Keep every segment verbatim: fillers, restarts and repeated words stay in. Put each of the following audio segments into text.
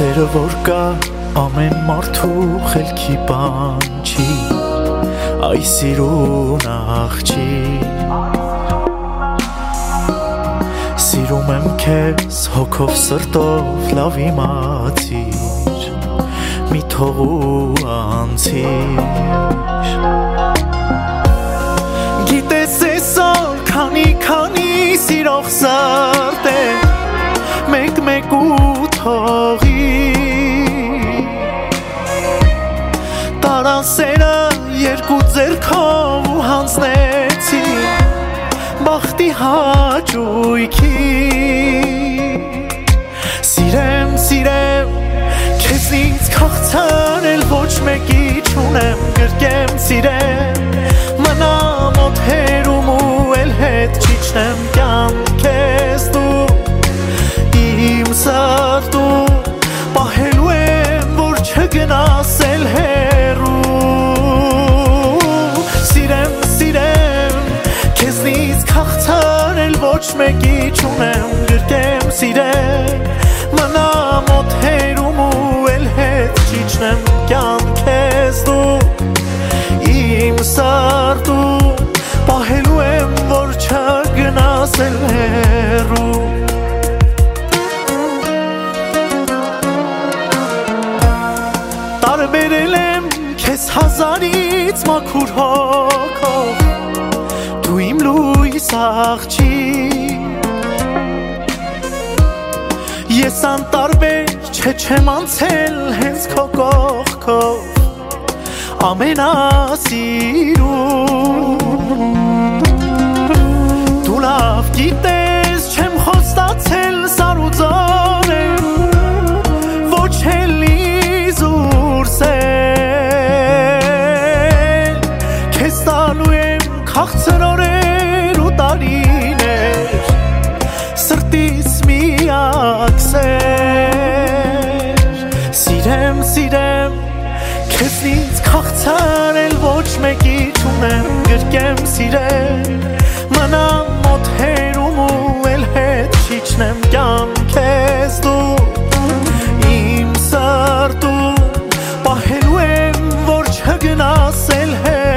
Սերը որ կա ամեն մարդու խելքի բանջի Այ սիրուն աղջի Սիրում եմ քեզ հոգով սրտով լավ իմացիր Մի թողու անցիր Գիտես էսօր քանի քանի սիրող սրտ է Մեկ-մեկ ու թողի Տարան սերը երկու ձեռքով ու հանձնեցի Բախտի հաճույքի Սիրեմ, սիրեմ, քեզնից քաղցր էլ ոչ մեկի չունեմ Գրկեմ սիրեմ, մնա մոտ հերում ու էլ հետ չիջնեմ կյանքես դու Իմ սրտում պահելու եմ, որ չգնաս էլ հեռու Սիրեմ, սիրեմ, քեզնից քաղցր էլ ոչ մեկի չունեմ Գրկեմ սիրեմ, մնա մոտ հերում ու էլ հետ չիջնեմ կյանքես դու Իմ սրտում պահելու եմ, որ չգնաս էլ հեռու Տարբերել եմ քեզ հազարից մաքուր հոգով Դու իմ լույս աղջիկ Ես անտարբեր չէ չեմ անցել հենց քո կողքով Ամենասիրուն Դու լավ գիտես չեմ խոստացել սար ու ձորեմ Ոչ էլ Քեզ տալու եմ քաղցր օրեր ու տարիներ Սրտիս միակ սեր Սիրեմ, սիրեմ, քեզնից քաղցր էլ ոչ մեկի չունեմ Գրկեմ սիրեմ, մնա մոտ հերում ու էլ հետ չիջնեմ կյանքես դու Իմ սրտում պահելու եմ, որ չգնաս էլ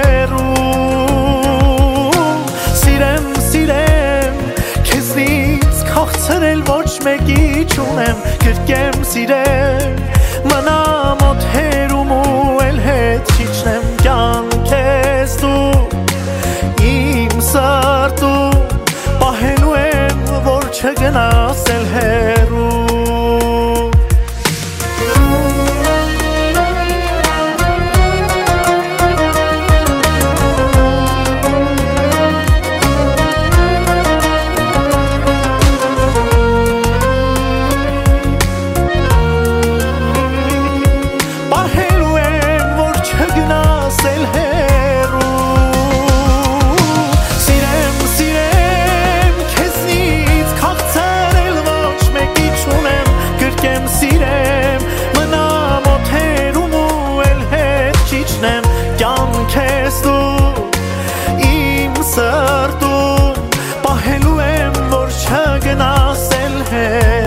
հեռու Սիրեմ, սիրեմ, քեզնից քաղցր էլ ոչ մեկի չունեմ Գրկեմ սիրեմ, մնա մոտ հերում ու էլ հետ չիջնեմ կյանքես դու Իմ սրտում պահելու եմ, որ չգնաս էլ հեռու Կյանքես դու իմ սրտում պահելու եմ, որ չգնաս էլ հետ